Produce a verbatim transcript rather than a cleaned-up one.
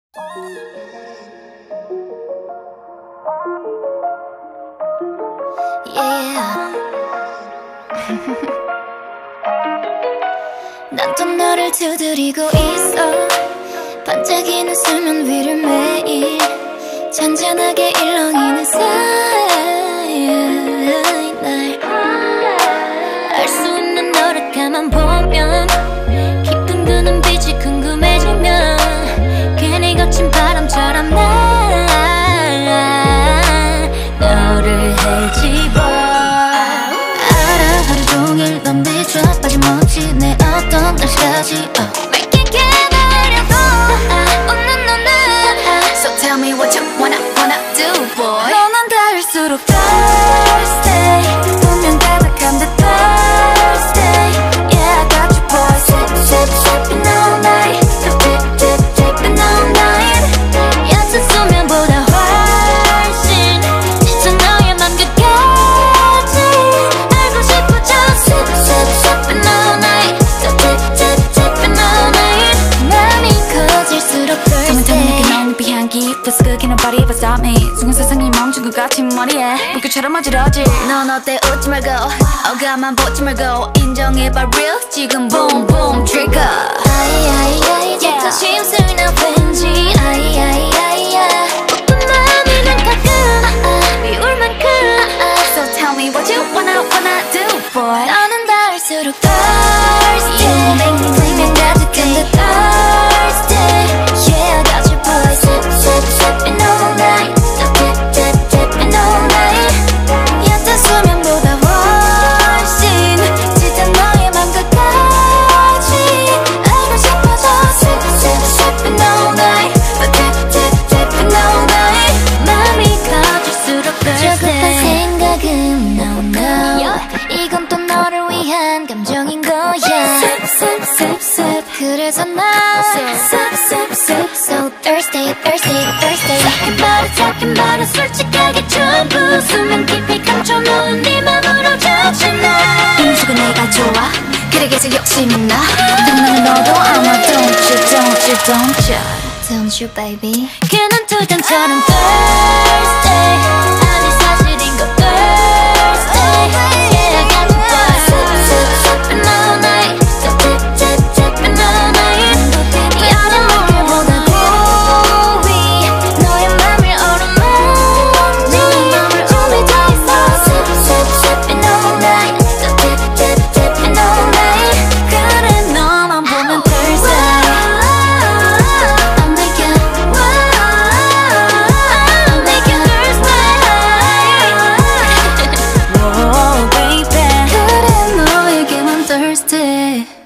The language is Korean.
Yeah. 난 또 너를 두드리고 있어. 반짝이는 수면 위를 매일 잔잔하게 일렁이는 사이. 날 알 수 없는 너를 가만 보면 깊은 그 눈빛이 궁금해지면 괜히 거친 바람처럼 난 너를 헤집어. 알아 하루 종일 넌 비춰 빠짐없이 내 어떤 날씨까지 oh. Make it get 하려고 웃는 너는 So tell me what you wanna wanna do boy. 너는 닿을수록 thirsty 분명 가득한 듯 thirsty. Yeah I got you boy. Sip sip sipping all night. So dip dip dipping all night. 얕은 수면보다 훨씬 짙은 너의 맘 끝까지 알고 싶어. Just sip sip sipping all night. So dip dip dipping all night. 맘이 커질수록 thirsty. 넌 비향기 Feels good can nobody ever stop me. 순간 세상이 멈춘 것 같은 머리에 물결처럼 어지러지. 넌 어때 웃지 말고 어가만 보지 말고 인정해봐 real 지금 boom boom trigger. 아이아이아이 자존심술 나 왠지 아이아이아이야 웃긴 맘이 난 가끔 미울 만큼 So tell me what you wanna wanna do boy. 너는 닿을수록 thirsty You make me dream 가득한 듯 thirsty Yeah I got you boy. Sip sip sipping all night. So dip dip dipping all night. 얕은 수면보다 훨씬 짙은 너의 맘 끝까지 알고 싶어져. Sip sip sipping all night. But dip dip dipping all night. 맘이 커질수록 thirsty. 조급한 생각은 no no 이건 또 너를 위한 감정인 거야. Sip sip sip sip 그래서 난 Sip sip sip so thirsty thirsty thirsty. Talking about it talking about it 솔직하게 전부 수면 깊이 감춰놓은 네 맘으로 젖혀놔. 인수가 내가 좋아 그래 계속 욕심이 나. 탐나는 너도 아마 don't you don't you don't you don't you baby. 그는 돌담처럼 thirsty 아니 사실인 거 thirsty. Yeah I got you boy. Sip sip sipping all night. So dip dip dipping all night. 이 아는 물보다 고위 너의 맘을 어루만져. 너의 맘을 오래 더 있어. Sip sip sipping all night. So dip dip dipping all night. 그래 너만 보면 thirsty. I'm making I'm making thirsty. Whoa baby 그래 너에게만 thirsty.